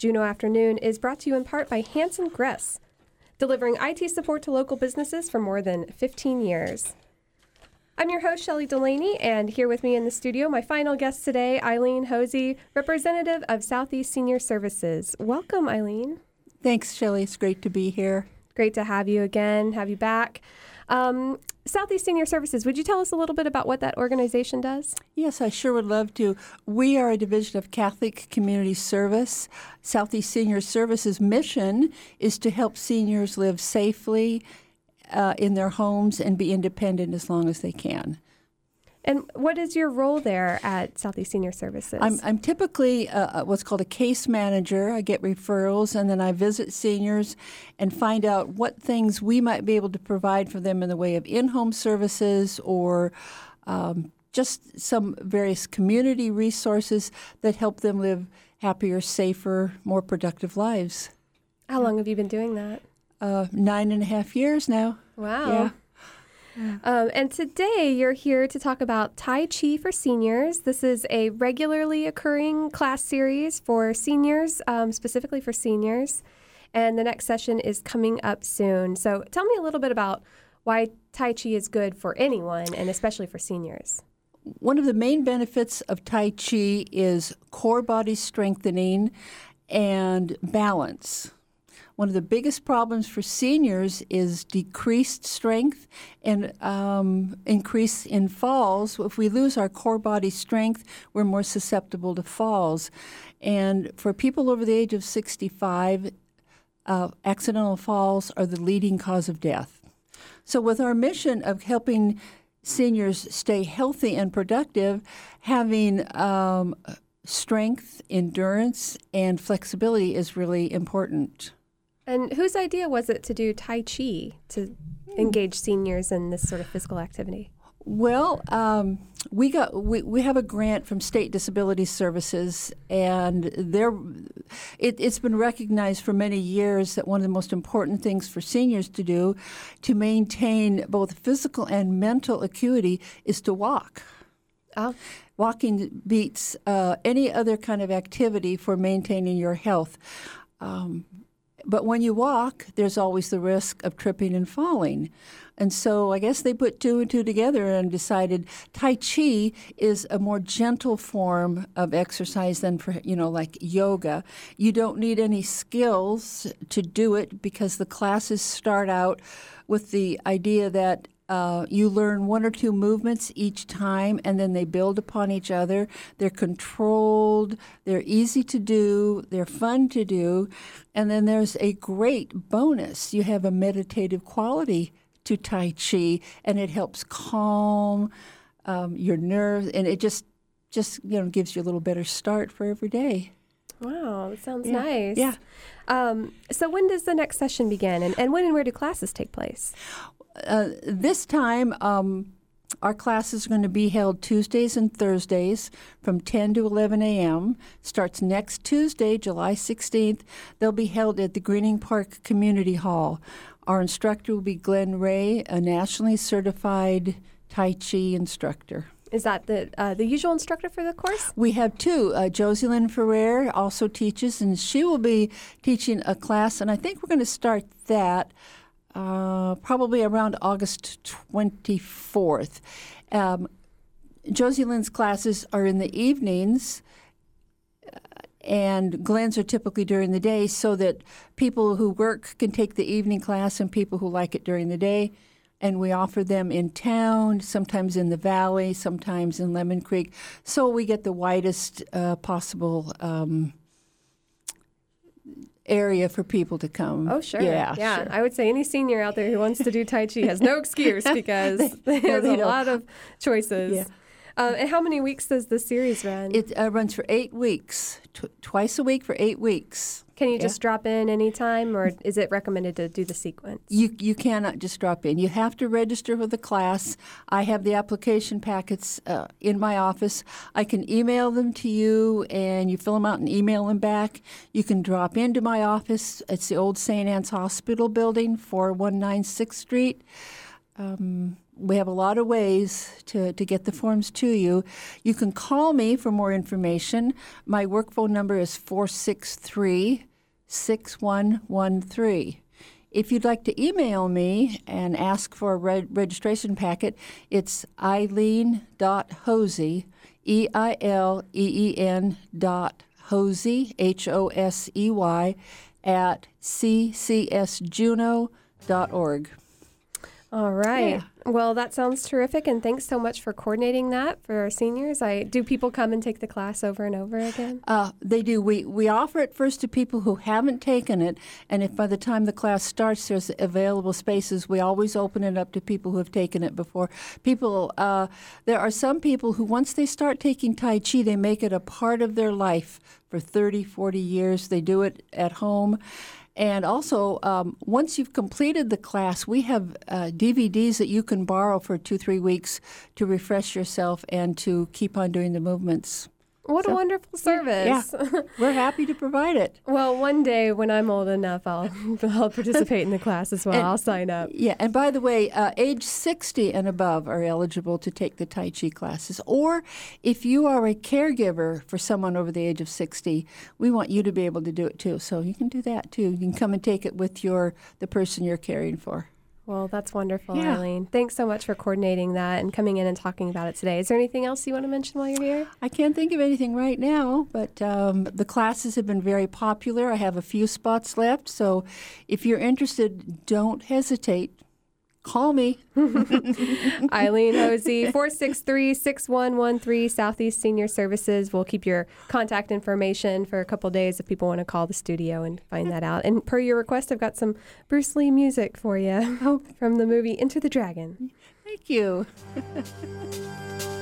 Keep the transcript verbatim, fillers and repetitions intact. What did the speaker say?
Juneau Afternoon is brought to you in part by Hanson Gress, delivering I T support to local businesses for more than fifteen years. I'm your host, Shelley Delaney, and here with me in the studio, my final guest today, Eileen Hosey, representative of Southeast Senior Services. Welcome, Eileen. Thanks, Shelley. It's great to be here. Great to have you again, have you back. Um, Southeast Senior Services, would you tell us a little bit about what that organization does? Yes, I sure would love to. We are a division of Catholic Community Service. Southeast Senior Services' mission is to help seniors live safely uh, in their homes and be independent as long as they can. And what is your role there at Southeast Senior Services? I'm, I'm typically uh, what's called a case manager. I get referrals, and then I visit seniors and find out what things we might be able to provide for them in the way of in-home services or um, just some various community resources that help them live happier, safer, more productive lives. How long have you been doing that? Uh, nine and a half years now. Wow. Yeah. Um, and today you're here to talk about Tai Chi for Seniors. This is a regularly occurring class series for seniors, um, specifically for seniors. And the next session is coming up soon. So tell me a little bit about why Tai Chi is good for anyone, and especially for seniors. One of the main benefits of Tai Chi is core body strengthening and balance. One of the biggest problems for seniors is decreased strength and um, increase in falls. If we lose our core body strength, we're more susceptible to falls. And for people over the age of sixty-five, uh, accidental falls are the leading cause of death. So with our mission of helping seniors stay healthy and productive, having um, strength, endurance, and flexibility is really important. And whose idea was it to do Tai Chi, to engage seniors in this sort of physical activity? Well, um, we got we, we have a grant from State Disability Services, and there it, it's been recognized for many years that one of the most important things for seniors to do to maintain both physical and mental acuity is to walk. Oh. Walking beats uh, any other kind of activity for maintaining your health. Um, But when you walk, there's always the risk of tripping and falling. And so I guess they put two and two together and decided Tai Chi is a more gentle form of exercise than, for, you know, like yoga. You don't need any skills to do it because the classes start out with the idea that Uh, you learn one or two movements each time, and then they build upon each other. They're controlled, they're easy to do, they're fun to do, and then there's a great bonus. You have a meditative quality to Tai Chi, and it helps calm um, your nerves, and it just, just you know, gives you a little better start for every day. Wow, that sounds Yeah. nice. Yeah. Um, so when does the next session begin, and, and when and where do classes take place? Uh, this time, um, our classes are going to be held Tuesdays and Thursdays from ten to eleven a.m. Starts next Tuesday, July sixteenth. They'll be held at the Greening Park Community Hall. Our instructor will be Glenn Ray, a nationally certified Tai Chi instructor. Is that the uh, the usual instructor for the course? We have two. Uh, Joselyn Ferrer also teaches, and she will be teaching a class, and I think we're going to start that Uh, probably around August twenty-fourth. Um, Josie-Lynn's classes are in the evenings, uh, and Glenn's are typically during the day, so that people who work can take the evening class and people who like it during the day. And we offer them in town, sometimes in the valley, sometimes in Lemon Creek, so we get the widest uh, possible um area for people to come. Oh, sure. Yeah, yeah. sure. I would say any senior out there who wants to do Tai Chi has no excuse because there's they a don't. lot of choices. Yeah. Um, and how many weeks does the series run? It uh, runs for eight weeks, tw- twice a week for eight weeks. Can you Yeah. just drop in anytime, or is it recommended to do the sequence? You you cannot just drop in. You have to register with the class. I have the application packets uh, in my office. I can email them to you, and you fill them out and email them back. You can drop into my office. It's the old Saint Anne's Hospital building, four one nine sixth Street. Um, we have a lot of ways to, to get the forms to you. You can call me for more information. My work phone number is four six three, six one one three. If you'd like to email me and ask for a reg- registration packet, it's eileen.hosey, E I L E E N dot Hosey, H O S E Y, at c c s juneau dot org. All right. Yeah. Well, that sounds terrific, and thanks so much for coordinating that for our seniors. I do people come and take the class over and over again? Uh, they do. We we offer it first to people who haven't taken it, and if by the time the class starts there's available spaces, we always open it up to people who have taken it before. People, uh, there are some people who once they start taking Tai Chi, they make it a part of their life for thirty, forty years. They do it at home. And also, um, once you've completed the class, we have uh, D V Ds that you can borrow for two, three weeks to refresh yourself and to keep on doing the movements. What so, a wonderful service. Yeah, we're happy to provide it. Well, one day when I'm old enough, I'll I'll participate in the class as well. And, I'll sign up. Yeah, and by the way, uh, age sixty and above are eligible to take the Tai Chi classes. Or if you are a caregiver for someone over the age of sixty, we want you to be able to do it too. So you can do that too. You can come and take it with your the person you're caring for. Well, that's wonderful, yeah. Eileen. Thanks so much for coordinating that and coming in and talking about it today. Is there anything else you want to mention while you're here? I can't think of anything right now, but um, the classes have been very popular. I have a few spots left, so if you're interested, don't hesitate. Call me. Eileen Hosey, four six three, six one one three, Southeast Senior Services. We'll keep your contact information for a couple days if people want to call the studio and find that out. And per your request, I've got some Bruce Lee music for you from the movie Enter the Dragon. Thank you.